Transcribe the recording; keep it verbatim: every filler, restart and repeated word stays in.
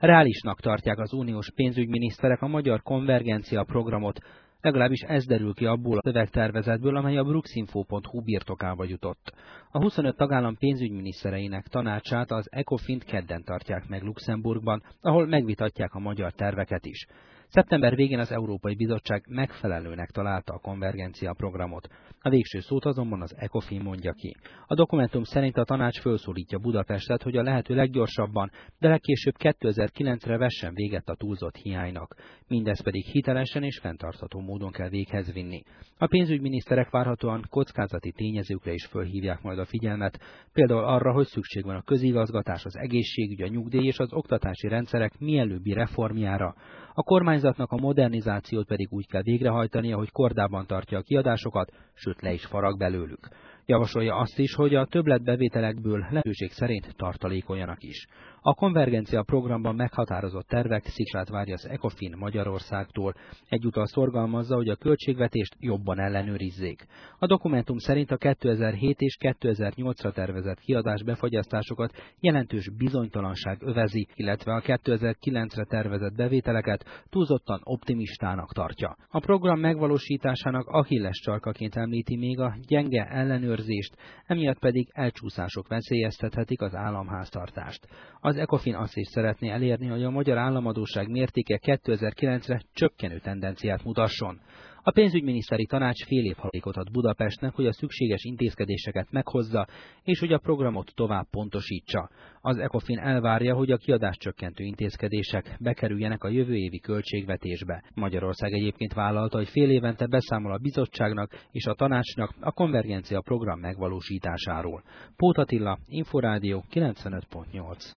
Reálisnak tartják az uniós pénzügyminiszterek a magyar konvergencia programot, legalábbis ez derül ki abból a szövegtervezetből, amely a bruxinfo pont hu birtokába jutott. A huszonöt tagállam pénzügyminisztereinek tanácsát, az ECOFIN-t kedden tartják meg Luxemburgban, ahol megvitatják a magyar terveket is. Szeptember végén az Európai Bizottság megfelelőnek találta a konvergencia programot. A végső szót azonban az ECOFIN mondja ki. A dokumentum szerint a tanács fölszólítja Budapestet, hogy a lehető leggyorsabban, de legkésőbb kétezer-kilencre vessen véget a túlzott hiánynak. Mindez pedig hitelesen és fenntartható módon kell véghez vinni. A pénzügyminiszterek várhatóan kockázati tényezőkre is fölhívják majd a figyelmet, például arra, hogy szükség van a közigazgatás, az egészségügy, a nyugdíj és az oktatási rendszerek mielőbbi reformjára. A kormányzatnak a modernizációt pedig úgy kell végrehajtania, hogy kordában tartja a kiadásokat, sőt le is farag belőlük. Javasolja azt is, hogy a többletbevételekből lehetőség szerint tartalékoljanak is. A konvergencia programban meghatározott tervek szikrát várja az ECOFIN Magyarországtól. Egyúttal szorgalmazza, hogy a költségvetést jobban ellenőrizzék. A dokumentum szerint a kétezer-hét és kétezer-nyolcra tervezett kiadás befagyasztásokat jelentős bizonytalanság övezi, illetve a kétezer-kilencre tervezett bevételeket túlzottan optimistának tartja. A program megvalósításának Achilles sarkaként említi még a gyenge ellenőrzést, emiatt pedig elcsúszások veszélyeztethetik az államháztartást. Az ECOFIN azt is szeretné elérni, hogy a magyar államadósság mértéke kétezer-kilencre csökkenő tendenciát mutasson. A pénzügyminiszteri tanács fél év haladékot ad Budapestnek, hogy a szükséges intézkedéseket meghozza, és hogy a programot tovább pontosítsa. Az ECOFIN elvárja, hogy a kiadáscsökkentő intézkedések bekerüljenek a jövő évi költségvetésbe. Magyarország egyébként vállalta, hogy fél évente beszámol a bizottságnak és a tanácsnak a konvergencia program megvalósításáról. Póth Attila, Inforádió kilencvenöt pont nyolc.